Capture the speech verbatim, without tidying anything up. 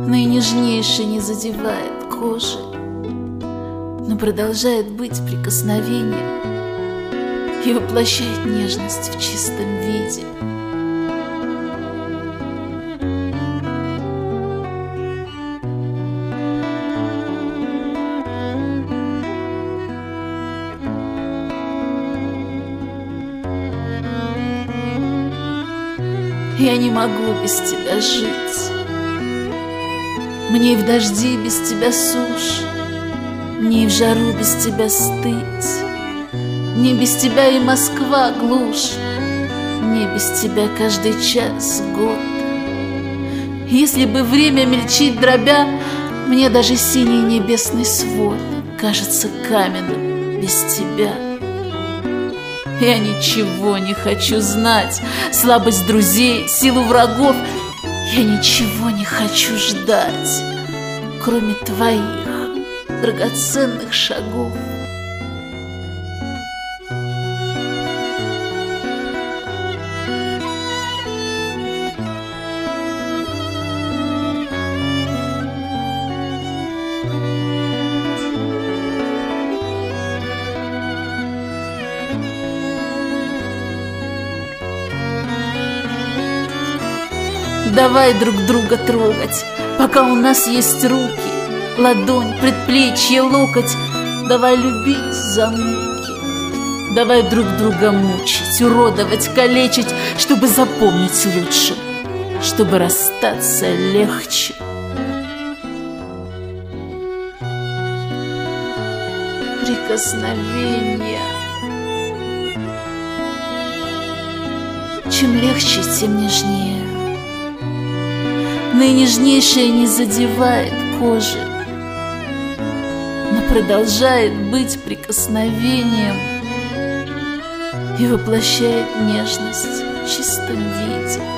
Наинежнейшее не задевает кожи, но продолжает быть прикосновением и воплощает нежность в чистом виде. Я не могу без тебя жить. Мне и в дожди без тебя сушь, мне и в жару без тебя стыть. Мне без тебя и Москва глушь, мне без тебя каждый час год. Если бы время мельчить дробя, мне даже синий небесный свод кажется каменным без тебя. Я ничего не хочу знать, слабость друзей, силу врагов. Я ничего не хочу ждать, кроме твоих драгоценных шагов. Давай друг друга трогать, пока у нас есть руки, ладонь, предплечье, локоть. Давай любить за муки. Давай друг друга мучить, уродовать, калечить, чтобы запомнить лучше, чтобы расстаться легче. Прикосновение. Чем легче, тем нежнее. Наинежнейшее не задевает кожи, но продолжает быть прикосновением и воплощает нежность в чистом виде.